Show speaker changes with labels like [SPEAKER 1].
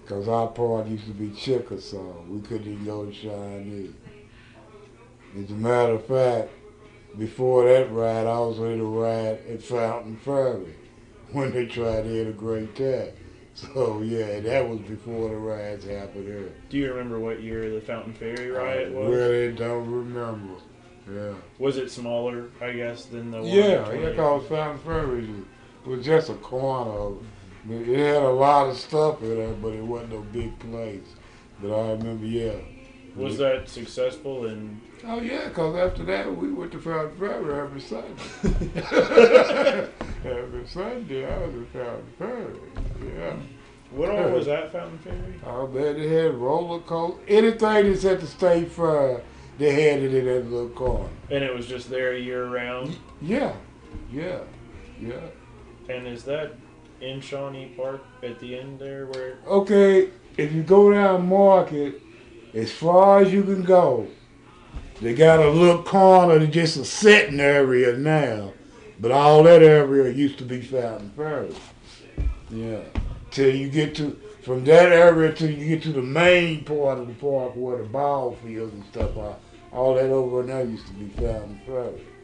[SPEAKER 1] Because our park used to be Chickasaw. We couldn't even go to Shawnee. As a matter of fact, before that ride, I was ready to ride at Fountain Ferry when they tried to integrate that. So yeah, that was before the rides happened here.
[SPEAKER 2] Do you remember what year the Fountain Ferry
[SPEAKER 1] I
[SPEAKER 2] riot was?
[SPEAKER 1] really don't remember. Yeah.
[SPEAKER 2] Was it smaller, I guess, than the one?
[SPEAKER 1] Yeah, cause Fountain Ferry was just a corner of it. It had a lot of stuff in there, but it wasn't no big place. But I remember, yeah.
[SPEAKER 2] Was that successful? And
[SPEAKER 1] Oh yeah, cause after that we went to Fountain Ferry every Sunday. Every Sunday I was at Fountain Ferry. Yeah.
[SPEAKER 2] what all was at Fountain Ferry?
[SPEAKER 1] Oh man, they had roller coaster. Anything that's at the State Fair, they had it in that little corner.
[SPEAKER 2] And it was just there year round.
[SPEAKER 1] Yeah, yeah, yeah.
[SPEAKER 2] And is that in Shawnee Park at the end there where?
[SPEAKER 1] Okay, if you go down Market, as far as you can go, they got a little corner that's just a sitting area now. But all that area used to be Fountain Ferry. Yeah. Till you get to, from that area till you get to the main part of the park where the ball fields and stuff are, all that over there used to be Fountain Ferry.